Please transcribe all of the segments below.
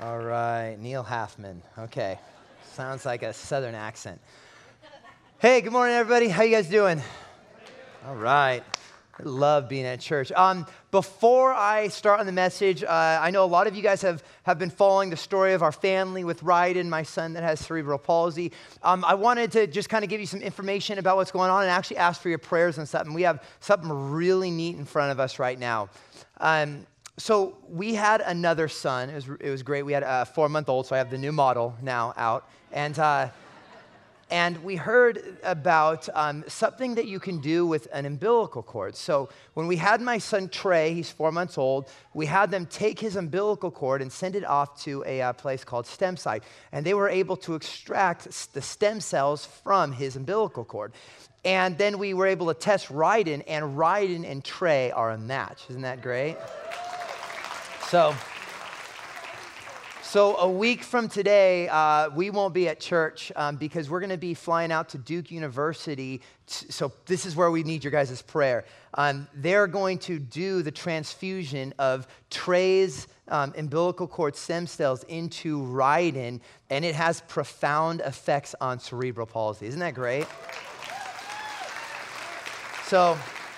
All right, Neil Halfman. Okay, sounds like a southern accent. Hey, good morning, everybody. How you guys doing? All right. I love being at church. Before I start on the message, I know a lot of you guys have been following the story of our family with Ryden, my son that has cerebral palsy. I wanted to just kind of give you some information about what's going on and actually ask for your prayers and something. We have something really neat in front of us right now. So we had another son. It was great. We had a 4-month-old, so I have the new model now out. And we heard about something that you can do with an umbilical cord. So when we had my son Trey, he's 4 months old, we had them take his umbilical cord and send it off to a place called StemSite. And they were able to extract the stem cells from his umbilical cord. And then we were able to test Ryden, and Ryden and Trey are a match. Isn't that great? So a week from today, we won't be at church because we're going to be flying out to Duke University. So this is where we need your guys' prayer. They're going to do the transfusion of Trey's umbilical cord stem cells into Ryden, and it has profound effects on cerebral palsy. Isn't that great? So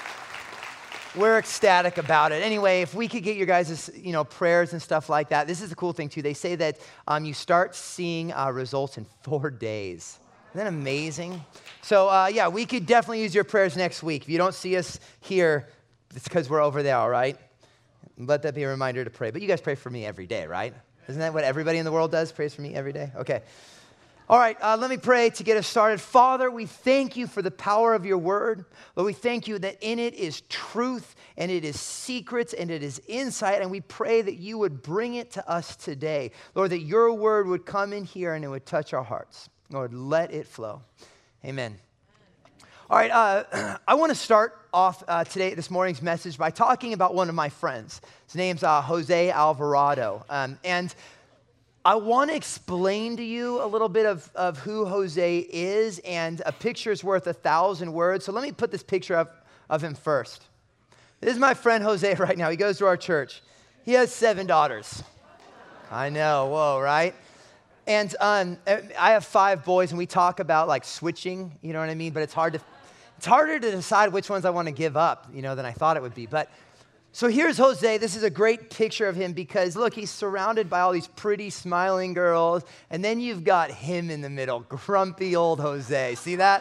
we're ecstatic about it. Anyway, if we could get your guys' prayers and stuff like that. This is the cool thing, too. They say that you start seeing results in 4 days. Isn't that amazing? So, we could definitely use your prayers next week. If you don't see us here, it's because we're over there, all right? Let that be a reminder to pray. But you guys pray for me every day, right? Isn't that what everybody in the world does? Prays for me every day? Okay. All right, let me pray to get us started. Father, we thank you for the power of your word. Lord, we thank you that in it is truth, and it is secrets, and it is insight, and we pray that you would bring it to us today. Lord, that your word would come in here and it would touch our hearts. Lord, let it flow. Amen. All right, I want to start off this morning's message by talking about one of my friends. His name's Jose Alvarado, and I want to explain to you a little bit of who Jose is, and a picture is worth 1,000 words. So let me put this picture up of him first. This is my friend Jose right now. He goes to our church. He has 7 daughters. I know, whoa, right? And I have 5 boys, and we talk about like switching, you know what I mean? But it's harder to decide which ones I want to give up, than I thought it would be. So here's Jose. This is a great picture of him because, look, he's surrounded by all these pretty, smiling girls, and then you've got him in the middle, grumpy old Jose. See that?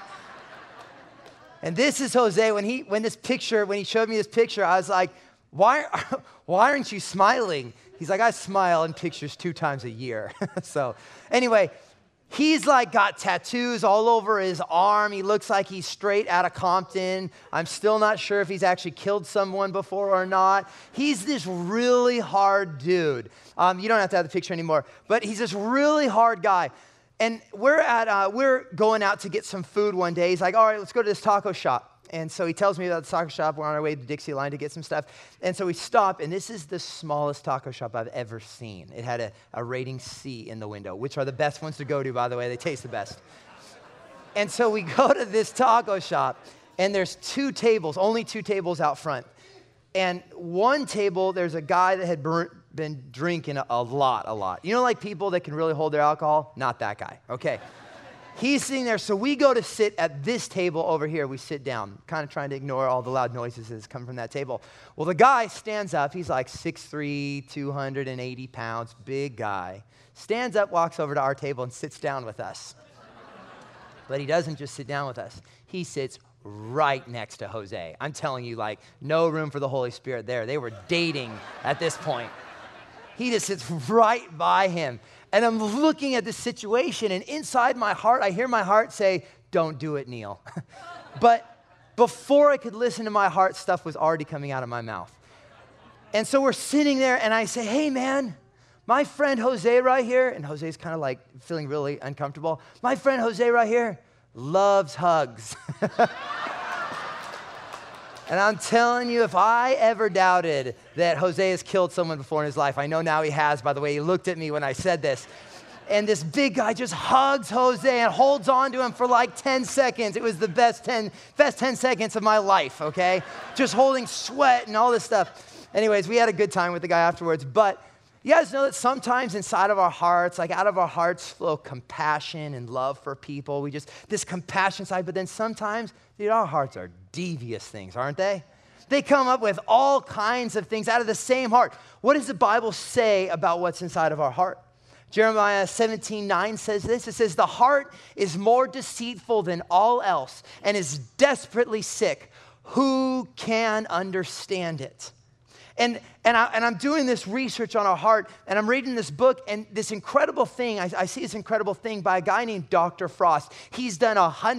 And this is Jose. When he showed me this picture, I was like, why aren't you smiling? He's like, I smile in pictures 2 times a year. So anyway, he's like got tattoos all over his arm. He looks like he's straight out of Compton. I'm still not sure if he's actually killed someone before or not. He's this really hard dude. You don't have to have the picture anymore, but he's this really hard guy. And we're going out to get some food one day. He's like, all right, let's go to this taco shop. And so he tells me about the taco shop. We're on our way to Dixie Line to get some stuff. And so we stop, and this is the smallest taco shop I've ever seen. It had a rating C in the window, which are the best ones to go to, by the way. They taste the best. And so we go to this taco shop, and there's only two tables out front. And one table, there's a guy that had been drinking a lot. You know, like people that can really hold their alcohol? Not that guy, okay. He's sitting there, so we go to sit at this table over here. We sit down, kind of trying to ignore all the loud noises that come from that table. Well, the guy stands up. He's like 6'3", 280 pounds, big guy. Stands up, walks over to our table, and sits down with us. But he doesn't just sit down with us. He sits right next to Jose. I'm telling you, like, no room for the Holy Spirit there. They were dating at this point. He just sits right by him. And I'm looking at this situation, and inside my heart, I hear my heart say, don't do it, Neil. But before I could listen to my heart, stuff was already coming out of my mouth. And so we're sitting there, and I say, hey, man, my friend Jose right here, and Jose's kind of like feeling really uncomfortable. My friend Jose right here loves hugs. And I'm telling you, if I ever doubted that Jose has killed someone before in his life, I know now he has, by the way. He looked at me when I said this. And this big guy just hugs Jose and holds on to him for like 10 seconds. It was the best 10 seconds of my life, okay? Just holding sweat and all this stuff. Anyways, we had a good time with the guy afterwards. But You guys know that sometimes inside of our hearts, like out of our hearts flow compassion and love for people. This compassion side, but then sometimes, dude, our hearts are devious things, aren't they? They come up with all kinds of things out of the same heart. What does the Bible say about what's inside of our heart? Jeremiah 17:9 says this. It says, the heart is more deceitful than all else and is desperately sick. Who can understand it? And I'm doing this research on our heart, and I'm reading this book, and this incredible thing, I see this incredible thing by a guy named Dr. Frost. He's done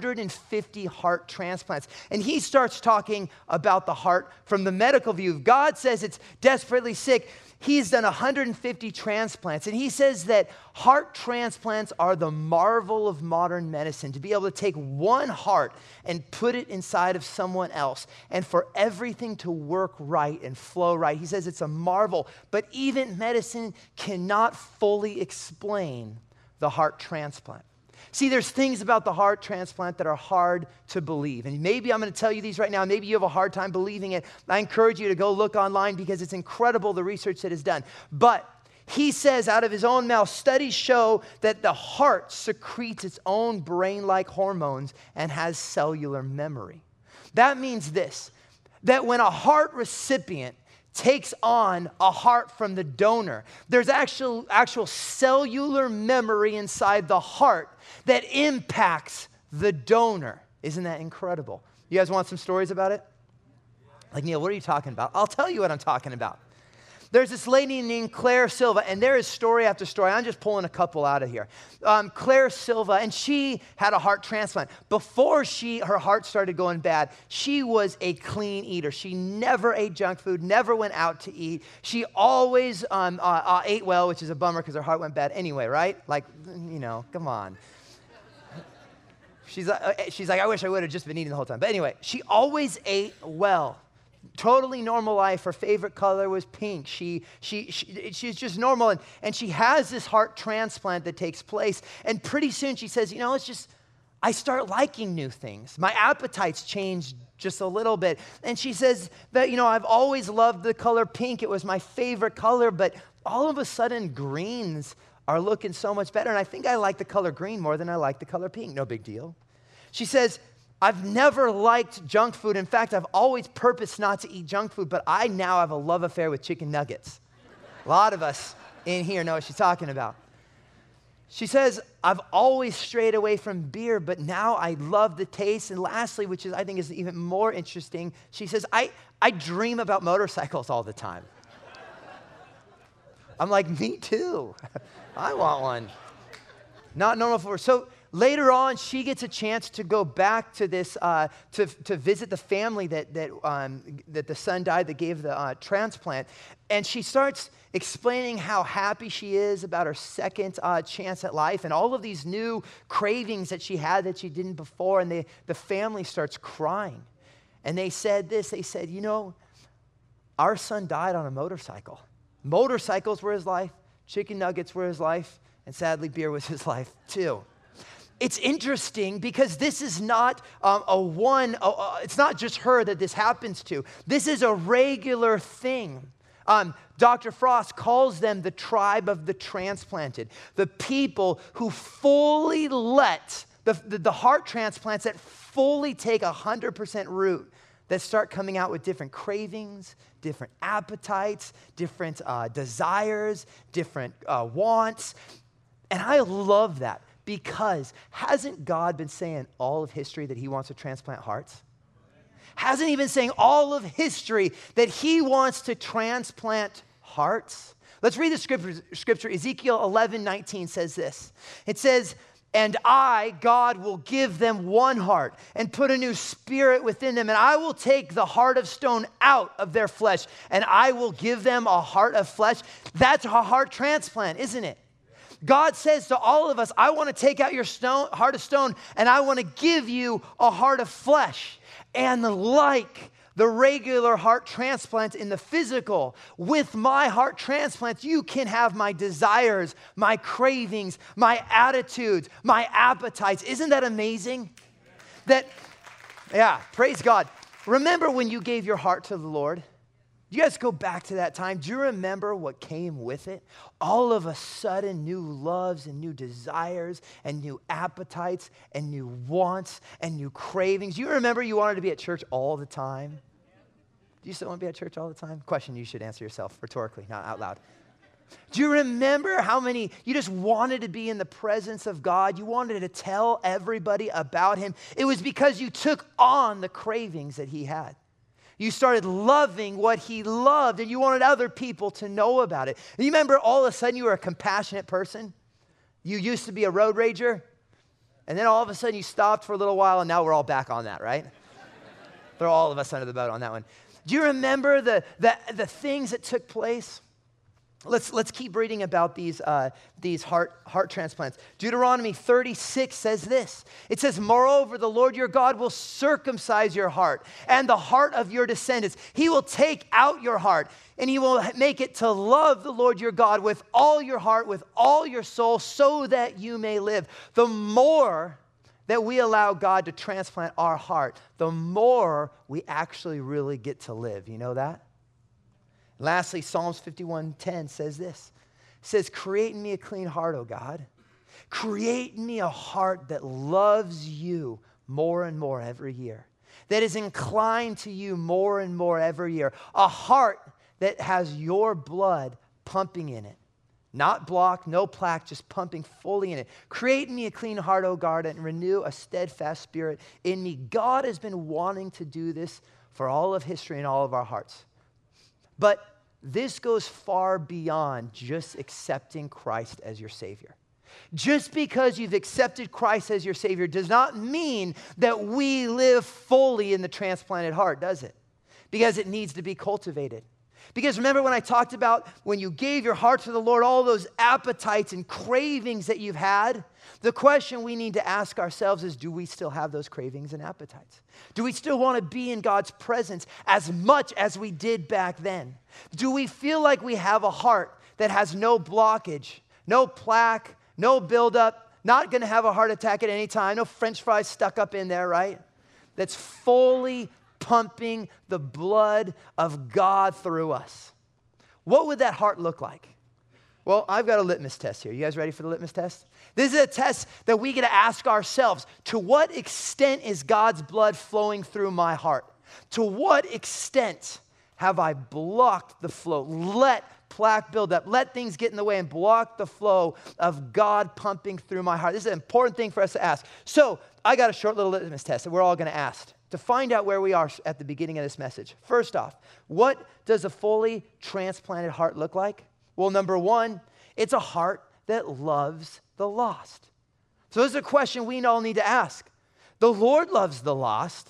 150 heart transplants, and he starts talking about the heart from the medical view. God says it's desperately sick. He's done 150 transplants, and he says that heart transplants are the marvel of modern medicine, to be able to take one heart and put it inside of someone else, and for everything to work right and flow right. He says it's a marvel, but even medicine cannot fully explain the heart transplant. See, there's things about the heart transplant that are hard to believe. And maybe I'm going to tell you these right now. Maybe you have a hard time believing it. I encourage you to go look online because it's incredible, the research that is done. But he says out of his own mouth, studies show that the heart secretes its own brain-like hormones and has cellular memory. That means this, that when a heart recipient takes on a heart from the donor, there's actual cellular memory inside the heart that impacts the donor. Isn't that incredible? You guys want some stories about it? Like, Neil, what are you talking about? I'll tell you what I'm talking about. There's this lady named Claire Silva, and there is story after story. I'm just pulling a couple out of here. Claire Silva, and she had a heart transplant. Before her heart started going bad, she was a clean eater. She never ate junk food, never went out to eat. She always ate well, which is a bummer because her heart went bad anyway, right? Like, come on. She's like, I wish I would have just been eating the whole time. But anyway, she always ate well. Totally normal life. Her favorite color was pink. She's just normal. And she has this heart transplant that takes place. And pretty soon she says, I start liking new things. My appetites change just a little bit. And she says that, I've always loved the color pink. It was my favorite color. But all of a sudden, greens are looking so much better. And I think I like the color green more than I like the color pink. No big deal. She says, I've never liked junk food. In fact, I've always purposed not to eat junk food, but I now have a love affair with chicken nuggets. A lot of us in here know what she's talking about. She says, I've always strayed away from beer, but now I love the taste. And lastly, which I think is even more interesting, she says, I dream about motorcycles all the time. I'm like, me too. I want one. Not normal for her. So later on, she gets a chance to go back to this, to visit the family that the son died that gave the transplant. And she starts explaining how happy she is about her second chance at life and all of these new cravings that she had that she didn't before. And the family starts crying. And they said this, they said, our son died on a motorcycle. Motorcycles were his life, chicken nuggets were his life, and sadly, beer was his life too. It's interesting because this is not it's not just her that this happens to. This is a regular thing. Dr. Frost calls them the tribe of the transplanted, the people who fully let the heart transplants that fully take 100% root, that start coming out with different cravings, different appetites, different desires, different wants. And I love that. Because hasn't God been saying all of history that he wants to transplant hearts? Hasn't he been saying all of history that he wants to transplant hearts? Let's read the scripture. Ezekiel 11:19 says this. It says, and I, God, will give them one heart and put a new spirit within them. And I will take the heart of stone out of their flesh. And I will give them a heart of flesh. That's a heart transplant, isn't it? God says to all of us, I want to take out your heart of stone, and I want to give you a heart of flesh. And like the regular heart transplant in the physical, with my heart transplant, you can have my desires, my cravings, my attitudes, my appetites. Isn't that amazing? Yeah, praise God. Remember when you gave your heart to the Lord? You guys go back to that time. Do you remember what came with it? All of a sudden, new loves and new desires and new appetites and new wants and new cravings. You remember you wanted to be at church all the time? Do you still want to be at church all the time? Question you should answer yourself rhetorically, not out loud. Do you remember how many, you just wanted to be in the presence of God? You wanted to tell everybody about him. It was because you took on the cravings that he had. You started loving what he loved, and you wanted other people to know about it. And you remember all of a sudden you were a compassionate person? You used to be a road rager, and then all of a sudden you stopped for a little while, and now we're all back on that, right? Throw all of us under the boat on that one. Do you remember the things that took place? Let's keep reading about these heart transplants. Deuteronomy 36 says this. It says, moreover, the Lord your God will circumcise your heart and the heart of your descendants. He will take out your heart and he will make it to love the Lord your God with all your heart, with all your soul, so that you may live. The more that we allow God to transplant our heart, the more we actually really get to live. You know that? Lastly, Psalms 51:10 says this. It says, create in me a clean heart, O God. Create in me a heart that loves you more and more every year, that is inclined to you more and more every year. A heart that has your blood pumping in it. Not blocked, no plaque, just pumping fully in it. Create in me a clean heart, O God, and renew a steadfast spirit in me. God has been wanting to do this for all of history and all of our hearts. But this goes far beyond just accepting Christ as your Savior. Just because you've accepted Christ as your Savior does not mean that we live fully in the transplanted heart, does it? Because it needs to be cultivated. Because remember when I talked about when you gave your heart to the Lord, all those appetites and cravings that you've had? The question we need to ask ourselves is, do we still have those cravings and appetites? Do we still want to be in God's presence as much as we did back then? Do we feel like we have a heart that has no blockage, no plaque, no buildup, not going to have a heart attack at any time, no French fries stuck up in there, right? That's fully pumping the blood of God through us. What would that heart look like? Well, I've got a litmus test here. You guys ready for the litmus test? This is a test that we get to ask ourselves. To what extent is God's blood flowing through my heart? To what extent have I blocked the flow? Let plaque build up. Let things get in the way and block the flow of God pumping through my heart. This is an important thing for us to ask. So I got a short little litmus test that we're all going to ask to find out where we are at the beginning of this message. First off, what does a fully transplanted heart look like? Well, number one, it's a heart that loves the lost. So this is a question we all need to ask. The Lord loves the lost.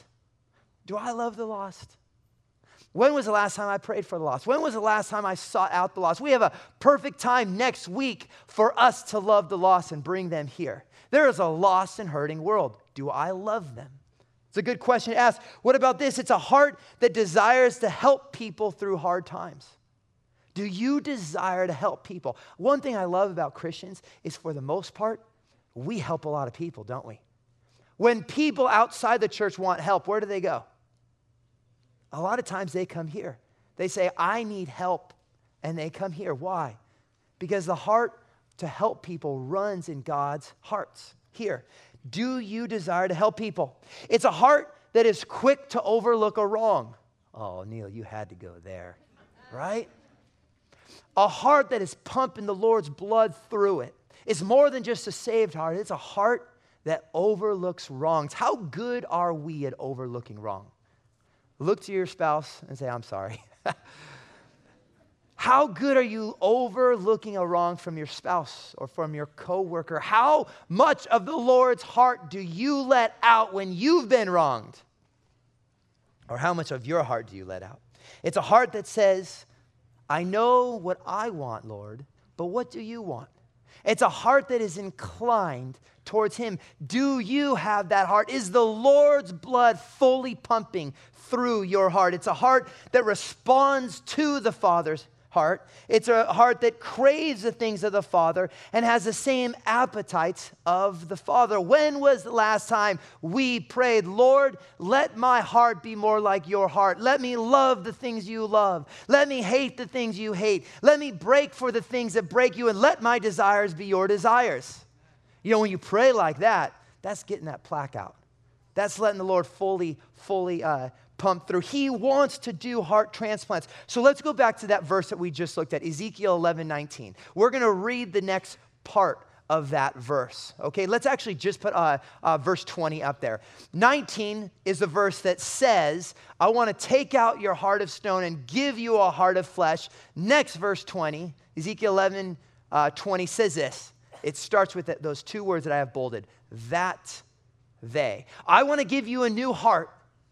Do I love the lost? When was the last time I prayed for the lost? When was the last time I sought out the lost? We have a perfect time next week for us to love the lost and bring them here. There is a lost and hurting world. Do I love them? It's a good question to ask. What about this? It's a heart that desires to help people through hard times. Do you desire to help people? One thing I love about Christians is, for the most part, we help a lot of people, don't we? When people outside the church want help, where do they go? A lot of times they come here. They say, I need help, and they come here. Why? Because the heart to help people runs in God's hearts. Here, do you desire to help people? It's a heart that is quick to overlook a wrong. Oh, Neil, you had to go there, right? A heart that is pumping the Lord's blood through it. It's more than just a saved heart. It's a heart that overlooks wrongs. How good are we at overlooking wrong? Look to your spouse and say, I'm sorry. How good are you overlooking a wrong from your spouse or from your coworker? How much of the Lord's heart do you let out when you've been wronged? Or how much of your heart do you let out? It's a heart that says, I know what I want, Lord, but what do you want? It's a heart that is inclined towards him. Do you have that heart? Is the Lord's blood fully pumping through your heart? It's a heart that responds to the Father's heart. It's a heart that craves the things of the Father and has the same appetites of the Father. When was the last time we prayed, Lord, let my heart be more like your heart. Let me love the things you love. Let me hate the things you hate. Let me break for the things that break you, and let my desires be your desires. You know, when you pray like that, that's getting that plaque out. That's letting the Lord fully pump through. He wants to do heart transplants. So let's go back to that verse that we just looked at, Ezekiel 11:19. We're going to read the next part of that verse. Okay, let's actually just put verse 20 up there. 19 is the verse that says, I want to take out your heart of stone and give you a heart of flesh. Next verse 20, Ezekiel 11:20 says this. It starts with those two words that I have bolded, that they. I want to give you a new heart,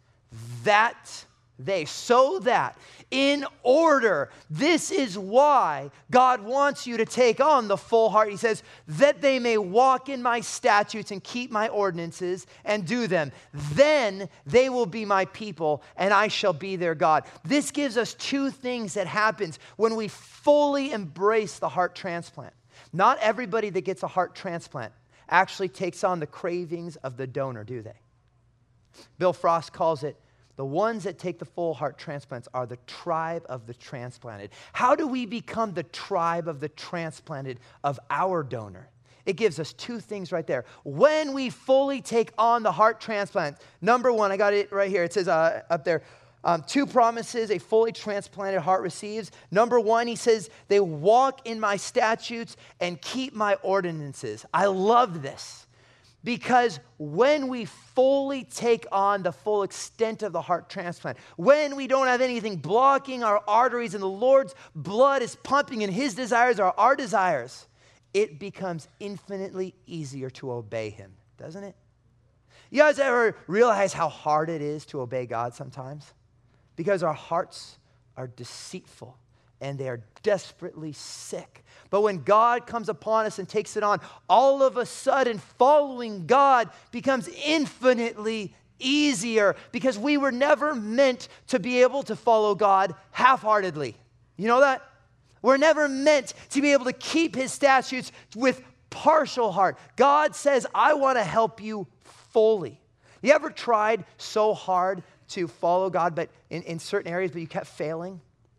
that they, so that in order, this is why God wants you to take on the full heart. He says, that they may walk in my statutes and keep my ordinances and do them. Then they will be my people and I shall be their God. This gives us two things that happens when we fully embrace the heart transplant. Not everybody that gets a heart transplant actually takes on the cravings of the donor, do they? Bill Frost calls it, the ones that take the full heart transplants are the tribe of the transplanted. How do we become the tribe of the transplanted of our donor? It gives us two things right there. When we fully take on the heart transplant, number one, I got it right here. It says up there, two promises a fully transplanted heart receives. Number one, he says, they walk in my statutes and keep my ordinances. I love this. Because when we fully take on the full extent of the heart transplant, when we don't have anything blocking our arteries and the Lord's blood is pumping and his desires are our desires, it becomes infinitely easier to obey him, doesn't it? You guys ever realize how hard it is to obey God sometimes? Because our hearts are deceitful and they are desperately sick. But when God comes upon us and takes it on, all of a sudden following God becomes infinitely easier because we were never meant to be able to follow God half-heartedly. You know that? We're never meant to be able to keep his statutes with partial heart. God says, I want to help you fully. You ever tried so hard to follow God but in certain areas, but you kept failing?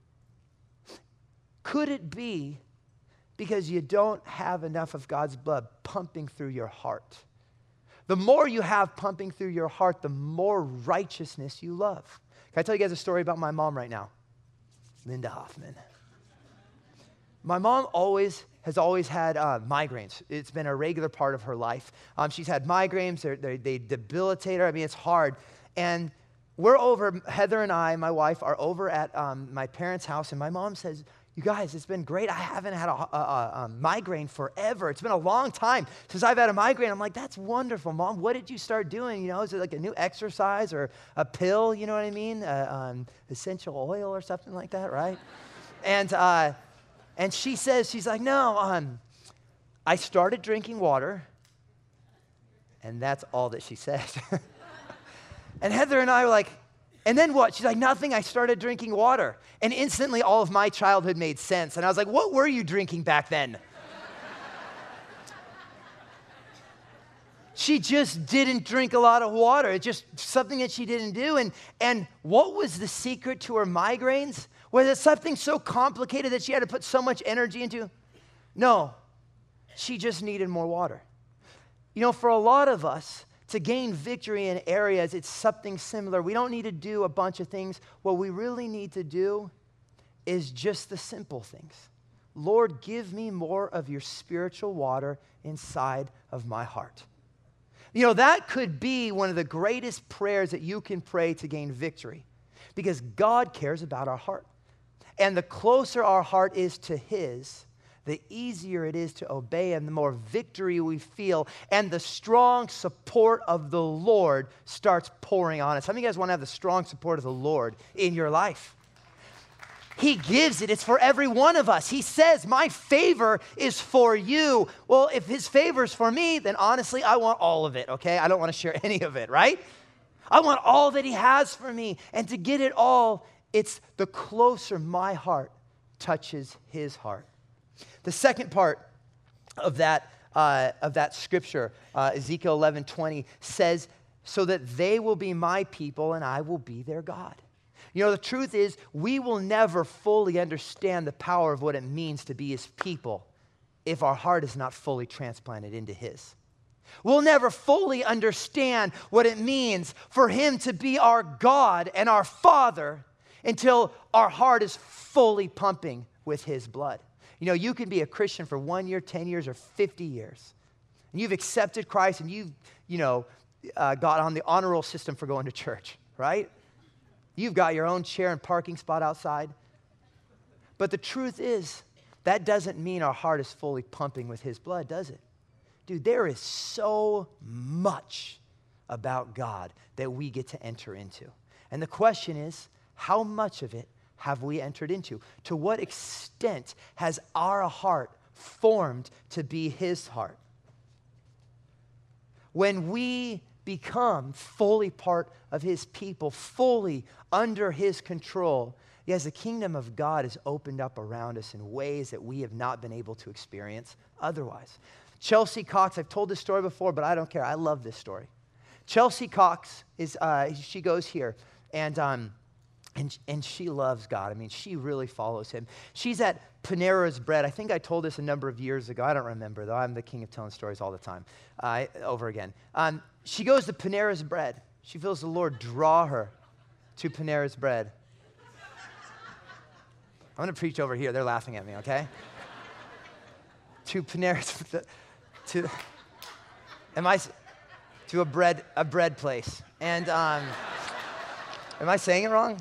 Could it be because you don't have enough of God's blood pumping through your heart? The more you have pumping through your heart, the more righteousness you love. Can I tell you guys a story about my mom right now? Linda Hoffman. My mom has always had migraines. It's been a regular part of her life. She's had migraines. They debilitate her. I mean, it's hard. And we're over, Heather and I, my wife, are over at my parents' house, and my mom says, you guys, it's been great. I haven't had a migraine forever. It's been a long time since I've had a migraine. I'm like, that's wonderful, Mom. What did you start doing? You know, is it like a new exercise or a pill? You know what I mean? Essential oil or something like that, right? And she says, she's like, no, I started drinking water, and that's all that she said. And Heather and I were like, and then what? She's like, nothing. I started drinking water. And instantly all of my childhood made sense. And I was like, what were you drinking back then? She just didn't drink a lot of water. It's just something that she didn't do. And what was the secret to her migraines? Was it something so complicated that she had to put so much energy into? No, she just needed more water. You know, for a lot of us, to gain victory in areas, it's something similar. We don't need to do a bunch of things. What we really need to do is just the simple things. Lord, give me more of your spiritual water inside of my heart. You know, that could be one of the greatest prayers that you can pray to gain victory, because God cares about our heart. And the closer our heart is to his, the easier it is to obey and the more victory we feel, and the strong support of the Lord starts pouring on us. How many of you guys want to have the strong support of the Lord in your life? He gives it. It's for every one of us. He says, my favor is for you. Well, if his favor is for me, then honestly, I want all of it, okay? I don't want to share any of it, right? I want all that he has for me. And to get it all, it's the closer my heart touches his heart. The second part of that scripture, Ezekiel 11:20, says, so that they will be my people and I will be their God. You know, the truth is, we will never fully understand the power of what it means to be his people if our heart is not fully transplanted into his. We'll never fully understand what it means for him to be our God and our Father until our heart is fully pumping with his blood. You know, you can be a Christian for 1 year, 10 years, or 50 years. And you've accepted Christ and you've, got on the honor roll system for going to church, right? You've got your own chair and parking spot outside. But the truth is, that doesn't mean our heart is fully pumping with his blood, does it? Dude, there is so much about God that we get to enter into. And the question is, how much of it have we entered into? To what extent has our heart formed to be his heart? When we become fully part of his people, fully under his control, yes, the kingdom of God is opened up around us in ways that we have not been able to experience otherwise. Chelsea Cox, I've told this story before, but I don't care. I love this story. Chelsea Cox she goes here, and she loves God. I mean, she really follows him. She's at Panera's Bread. I think I told this a number of years ago. I don't remember, though. I'm the king of telling stories all the time, over again. She goes to Panera's Bread. She feels the Lord draw her to Panera's Bread. I'm going to preach over here. They're laughing at me, okay? To Panera's, to a bread place. And am I saying it wrong?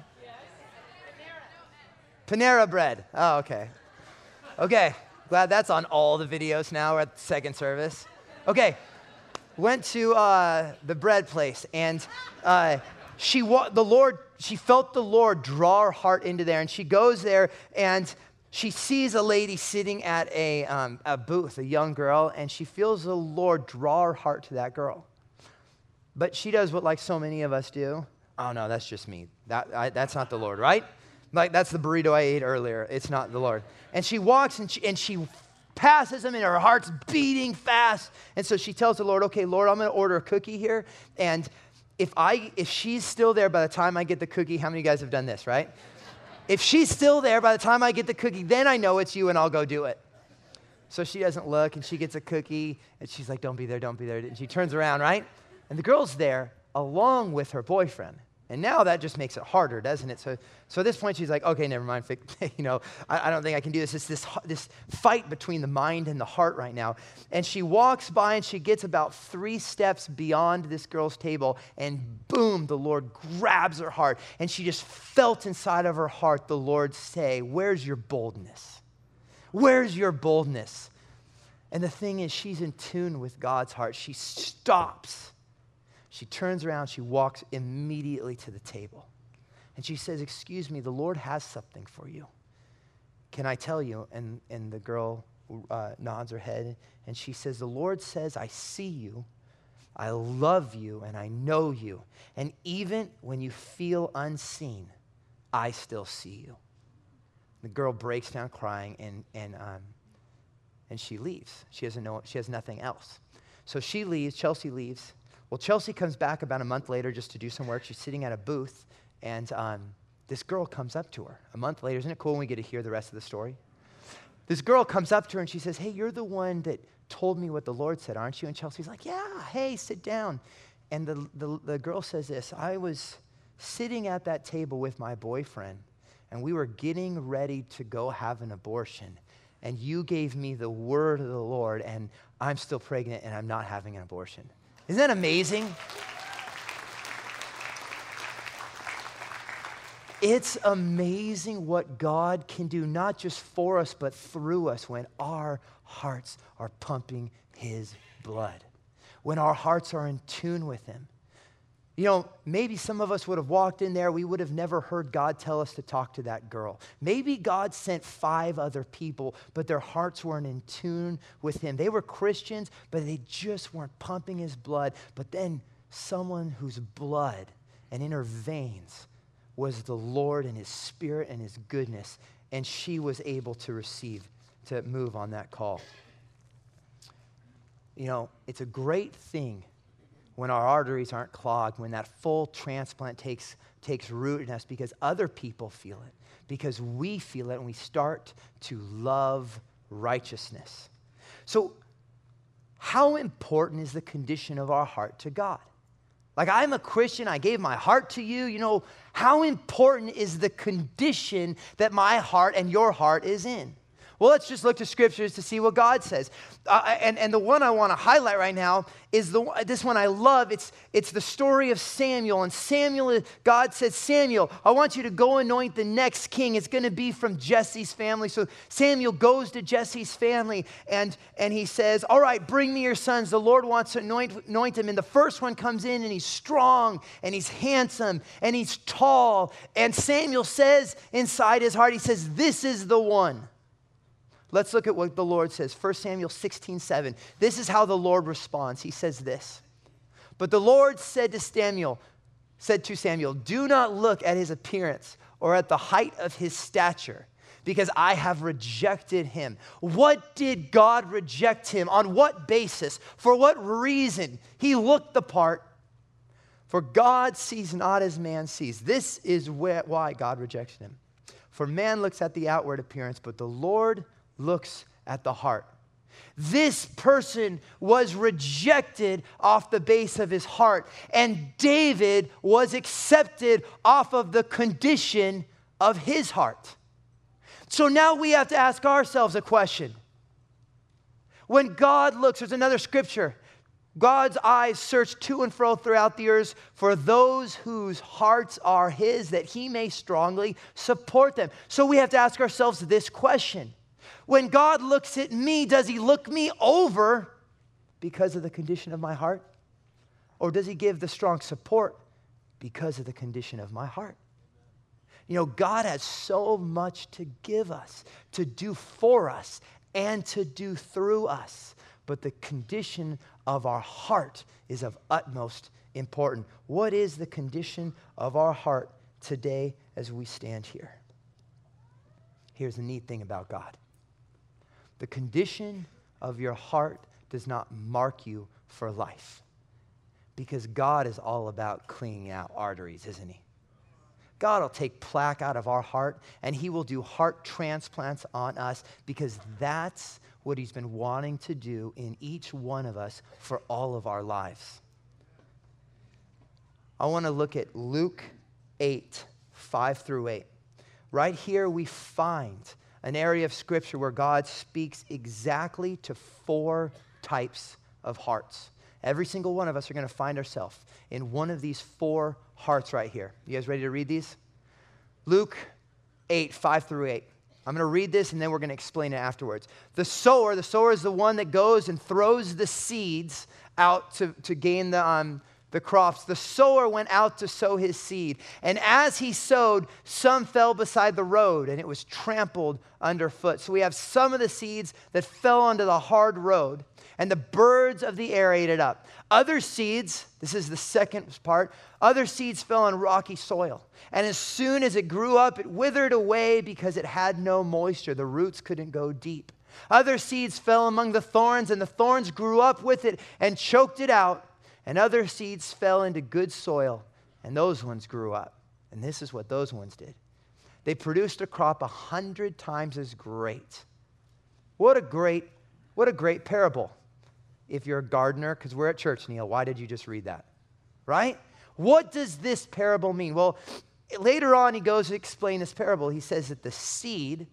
Panera Bread. Oh, okay. Okay, glad that's on all the videos now. We're at the second service. Okay, went to the bread place, and she felt the Lord draw her heart into there, and she goes there, and she sees a lady sitting at a booth, a young girl, and she feels the Lord draw her heart to that girl. But she does what like so many of us do. Oh, no, that's just me. That's not the Lord, right? Like, that's the burrito I ate earlier. It's not the Lord. And she walks, and she passes him, and her heart's beating fast. And so she tells the Lord, okay, Lord, I'm going to order a cookie here. And if she's still there by the time I get the cookie, how many of you guys have done this, right? If she's still there by the time I get the cookie, then I know it's you, and I'll go do it. So she doesn't look, and she gets a cookie, and she's like, don't be there, don't be there. And she turns around, right? And the girl's there along with her boyfriend. And now that just makes it harder, doesn't it? So at this point, she's like, okay, never mind. I don't think I can do this. It's this fight between the mind and the heart right now. And she walks by, and she gets about 3 steps beyond this girl's table, and boom, the Lord grabs her heart. And she just felt inside of her heart the Lord say, where's your boldness? Where's your boldness? And the thing is, she's in tune with God's heart. She stops. She turns around, she walks immediately to the table. And she says, excuse me, the Lord has something for you. Can I tell you? And the girl nods her head, and she says, the Lord says, I see you, I love you, and I know you. And even when you feel unseen, I still see you. The girl breaks down crying, and she leaves. She has nothing else. So she leaves, Chelsea leaves. Well, Chelsea comes back about a month later just to do some work. She's sitting at a booth, and this girl comes up to her a month later. Isn't it cool when we get to hear the rest of the story? This girl comes up to her, and she says, hey, you're the one that told me what the Lord said, aren't you? And Chelsea's like, yeah, hey, sit down. And the girl says this, I was sitting at that table with my boyfriend, and we were getting ready to go have an abortion. And you gave me the word of the Lord, and I'm still pregnant, and I'm not having an abortion. Isn't that amazing? It's amazing what God can do, not just for us, but through us when our hearts are pumping his blood, when our hearts are in tune with him. You know, maybe some of us would have walked in there, we would have never heard God tell us to talk to that girl. Maybe God sent 5 other people, but their hearts weren't in tune with him. They were Christians, but they just weren't pumping his blood. But then someone whose blood and in her veins was the Lord and his spirit and his goodness, and she was able to move on that call. You know, it's a great thing when our arteries aren't clogged, when that full transplant takes root in us, because other people feel it, because we feel it, and we start to love righteousness. So how important is the condition of our heart to God? Like, I'm a Christian, I gave my heart to you. You know, how important is the condition that my heart and your heart is in? Well, let's just look to scriptures to see what God says. And the one I want to highlight right now is this one I love. It's the story of Samuel. And Samuel, God said, Samuel, I want you to go anoint the next king. It's going to be from Jesse's family. So Samuel goes to Jesse's family and he says, all right, bring me your sons. The Lord wants to anoint him. And the first one comes in and he's strong and he's handsome and he's tall. And Samuel says inside his heart, he says, this is the one. Let's look at what the Lord says. 1 Samuel 16:7. This is how the Lord responds. He says this. But the Lord said to Samuel, do not look at his appearance or at the height of his stature, because I have rejected him. What did God reject him? On what basis? For what reason? He looked the part. For God sees not as man sees. This is why God rejected him. For man looks at the outward appearance, but the Lord looks at the heart. This person was rejected off the base of his heart, and David was accepted off of the condition of his heart. So now we have to ask ourselves a question. When God looks, there's another scripture. God's eyes search to and fro throughout the earth for those whose hearts are his, that he may strongly support them. So we have to ask ourselves this question. When God looks at me, does he look me over because of the condition of my heart? Or does he give the strong support because of the condition of my heart? You know, God has so much to give us, to do for us, and to do through us. But the condition of our heart is of utmost importance. What is the condition of our heart today as we stand here? Here's the neat thing about God. The condition of your heart does not mark you for life, because God is all about cleaning out arteries, isn't he? God will take plaque out of our heart and he will do heart transplants on us, because that's what he's been wanting to do in each one of us for all of our lives. I want to look at Luke 8, 5-8. Right here we find an area of scripture where God speaks exactly to 4 types of hearts. Every single one of us are going to find ourselves in one of these 4 hearts right here. You guys ready to read these? Luke 8, 5-8. I'm going to read this and then we're going to explain it afterwards. The sower is the one that goes and throws the seeds out to gain the crops. The sower went out to sow his seed. And as he sowed, some fell beside the road and it was trampled underfoot. So we have some of the seeds that fell onto the hard road and the birds of the air ate it up. Other seeds, this is the second part, other seeds fell on rocky soil. And as soon as it grew up, it withered away because it had no moisture. The roots couldn't go deep. Other seeds fell among the thorns, and the thorns grew up with it and choked it out. And other seeds fell into good soil, and those ones grew up. And this is what those ones did. They produced a crop 100 times as great. What a great parable. If you're a gardener, because we're at church, Neil, why did you just read that? Right? What does this parable mean? Well, later on he goes to explain this parable. He says that the seed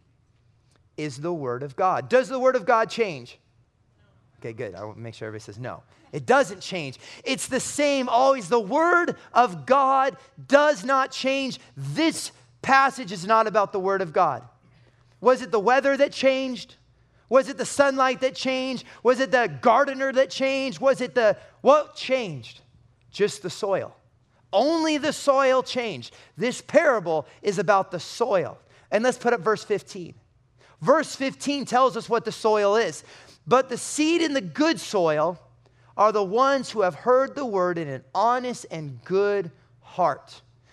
is the word of God. Does the word of God change? Okay, good. I want to make sure everybody says no. It doesn't change. It's the same always. The word of God does not change. This passage is not about the word of God. Was it the weather that changed? Was it the sunlight that changed? Was it the gardener that changed? What changed? Just the soil. Only the soil changed. This parable is about the soil. And let's put up verse 15. Verse 15 tells us what the soil is. But the seed in the good soil are the ones who have heard the word in an honest and good heart.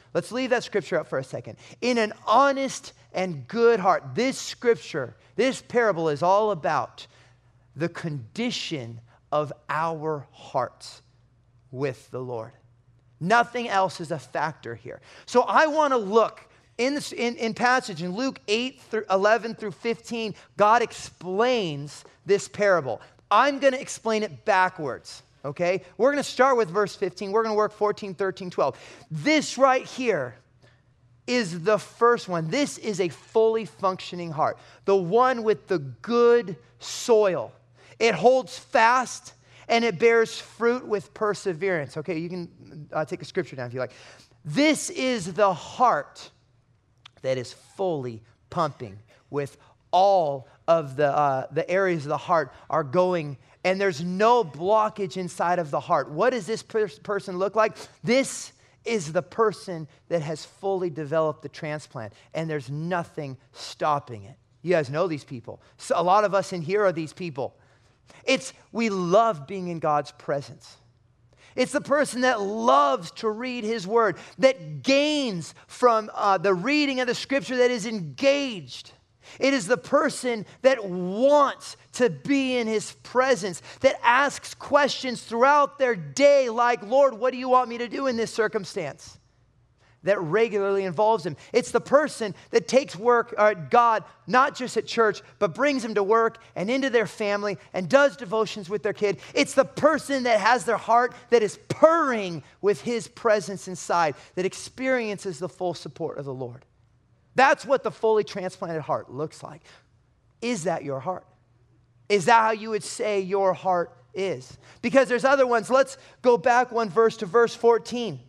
Let's leave that scripture up for a second. In an honest and good heart. This scripture, this parable is all about the condition of our hearts with the Lord. Nothing else is a factor here. So I want to look in passage in Luke 8:11 through 15, God explains this parable. I'm going to explain it backwards, okay? We're going to start with verse 15. We're going to work 14, 13, 12. This right here is the first one. This is a fully functioning heart, the one with the good soil. It holds fast and it bears fruit with perseverance. Okay, you can take a scripture down if you like. This is the heart that is fully pumping with all of the areas of the heart are going, and there's no blockage inside of the heart. What does this person look like? This is the person that has fully developed the transplant, and there's nothing stopping it. You guys know these people. So a lot of us in here are these people. We love being in God's presence. It's the person that loves to read his word, that gains from the reading of the scripture, that is engaged. It is the person that wants to be in his presence, that asks questions throughout their day like, Lord, what do you want me to do in this circumstance? That regularly involves him. It's the person that takes God, not just at church, but brings him to work and into their family and does devotions with their kid. It's the person that has their heart that is purring with his presence inside, that experiences the full support of the Lord. That's what the fully transplanted heart looks like. Is that your heart? Is that how you would say your heart is? Because there's other ones. Let's go back one verse to verse 14.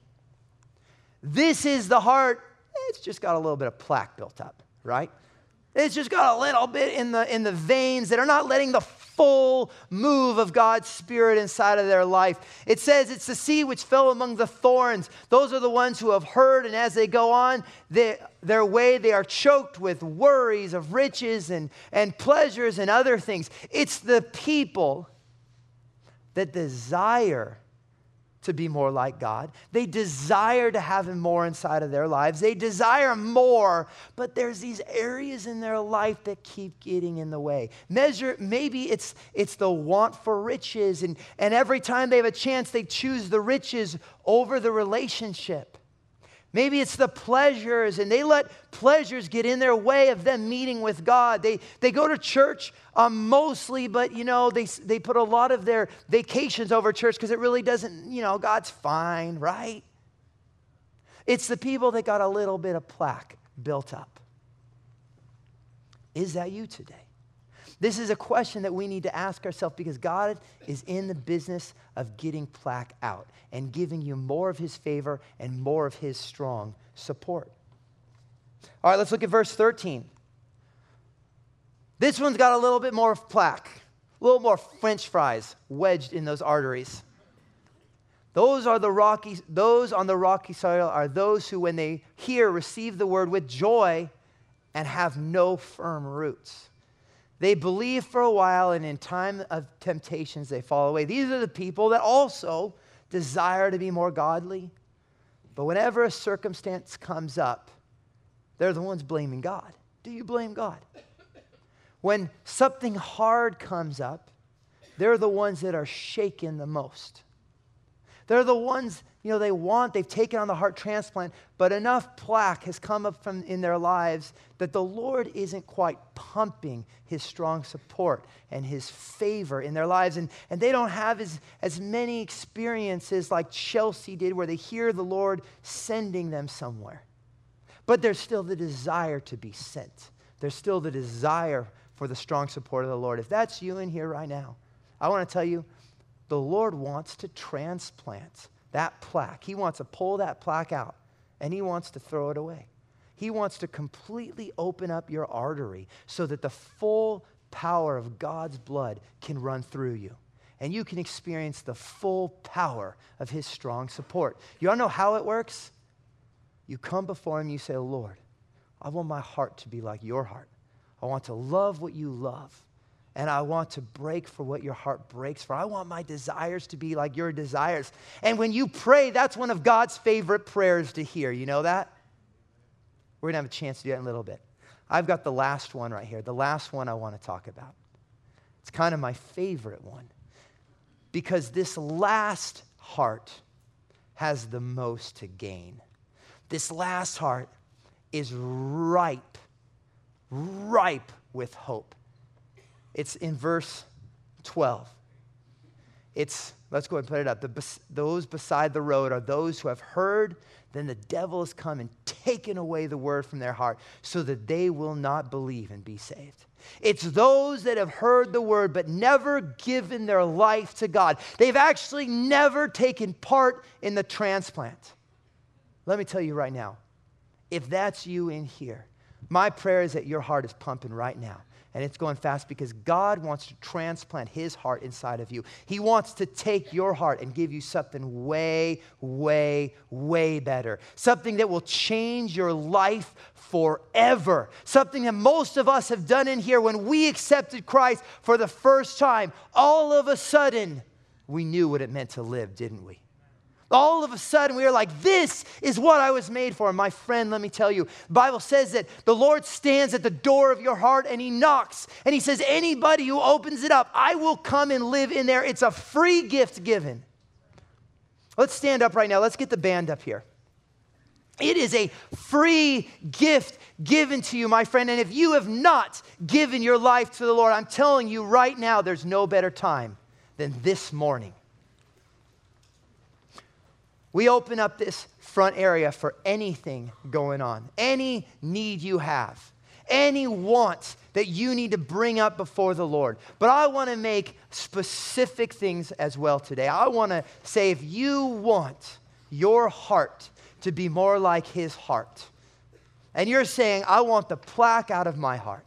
This is the heart. It's just got a little bit of plaque built up, right? It's just got a little bit in the veins that are not letting the full move of God's Spirit inside of their life. It says it's the seed which fell among the thorns. Those are the ones who have heard, and as they go on their way, they are choked with worries of riches and pleasures and other things. It's the people that desire to be more like God. They desire to have him more inside of their lives. They desire more, but there's these areas in their life that keep getting in the way. Maybe it's the want for riches, and every time they have a chance, they choose the riches over the relationship. Maybe it's the pleasures, and they let pleasures get in their way of them meeting with God. They go to church mostly, but, they put a lot of their vacations over church because it really doesn't, God's fine, right? It's the people that got a little bit of plaque built up. Is that you today? This is a question that we need to ask ourselves, because God is in the business of getting plaque out and giving you more of his favor and more of his strong support. All right, let's look at verse 13. This one's got a little bit more of plaque, a little more French fries wedged in those arteries. Those on the rocky soil are those who, when they hear, receive the word with joy and have no firm roots. They believe for a while, and in time of temptations, they fall away. These are the people that also desire to be more godly. But whenever a circumstance comes up, they're the ones blaming God. Do you blame God? When something hard comes up, they're the ones that are shaken the most. They're the ones, they've taken on the heart transplant, but enough plaque has come up in their lives that the Lord isn't quite pumping his strong support and his favor in their lives. And they don't have as many experiences like Chelsea did, where they hear the Lord sending them somewhere. But there's still the desire to be sent. There's still the desire for the strong support of the Lord. If that's you in here right now, I want to tell you, the Lord wants to transplant that plaque. He wants to pull that plaque out, and he wants to throw it away. He wants to completely open up your artery so that the full power of God's blood can run through you, and you can experience the full power of his strong support. You want to know how it works? You come before him, you say, Lord, I want my heart to be like your heart. I want to love what you love. and I want to break for what your heart breaks for. I want my desires to be like your desires. And when you pray, that's one of God's favorite prayers to hear. You know that? We're going to have a chance to do that in a little bit. I've got the last one right here, the last one I want to talk about. It's kind of my favorite one because this last heart has the most to gain. This last heart is ripe with hope. It's in verse 12. Let's go ahead and put it up. Those beside the road are those who have heard, then the devil has come and taken away the word from their heart so that they will not believe and be saved. It's those that have heard the word but never given their life to God. They've actually never taken part in the transplant. Let me tell you right now, if that's you in here, my prayer is that your heart is pumping right now. And it's going fast because God wants to transplant his heart inside of you. He wants to take your heart and give you something way, way, way better. Something that will change your life forever. Something that most of us have done in here when we accepted Christ for the first time. All of a sudden, we knew what it meant to live, didn't we? All of a sudden, we were like, this is what I was made for. My friend, let me tell you, the Bible says that the Lord stands at the door of your heart and he knocks. And he says, anybody who opens it up, I will come and live in there. It's a free gift given. Let's stand up right now. Let's get the band up here. It is a free gift given to you, my friend. And if you have not given your life to the Lord, I'm telling you right now, there's no better time than this morning. We open up this front area for anything going on, any need you have, any want that you need to bring up before the Lord. But I want to make specific things as well today. I want to say if you want your heart to be more like his heart, and you're saying, I want the plaque out of my heart,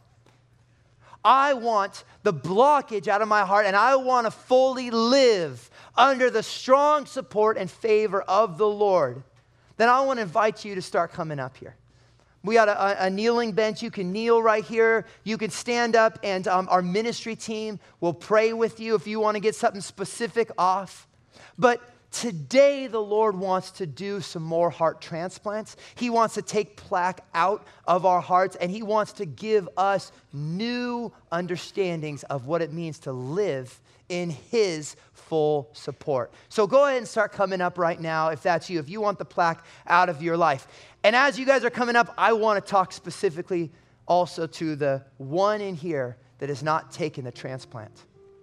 I want the blockage out of my heart, and I want to fully live under the strong support and favor of the Lord, then I want to invite you to start coming up here. We got a kneeling bench. You can kneel right here. You can stand up, and our ministry team will pray with you if you want to get something specific off. But today, the Lord wants to do some more heart transplants. He wants to take plaque out of our hearts, and he wants to give us new understandings of what it means to live in his full support. So go ahead and start coming up right now if that's you, if you want the plaque out of your life. And as you guys are coming up, I want to talk specifically also to the one in here that has not taken the transplant.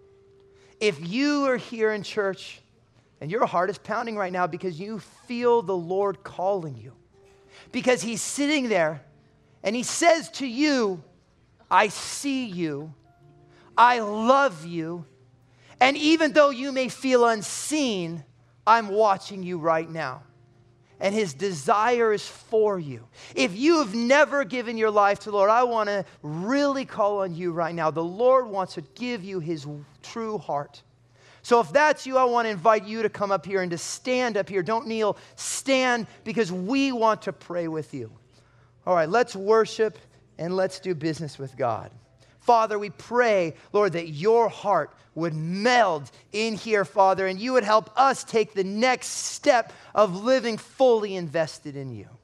If you are here in church and your heart is pounding right now because you feel the Lord calling you, because he's sitting there and he says to you, I see you, I love you, and even though you may feel unseen, I'm watching you right now. And his desire is for you. If you have never given your life to the Lord, I want to really call on you right now. The Lord wants to give you his true heart. So if that's you, I want to invite you to come up here and to stand up here. Don't kneel, stand, because we want to pray with you. All right, let's worship and let's do business with God. Father, we pray, Lord, that your heart would meld in here, Father, and you would help us take the next step of living fully invested in you.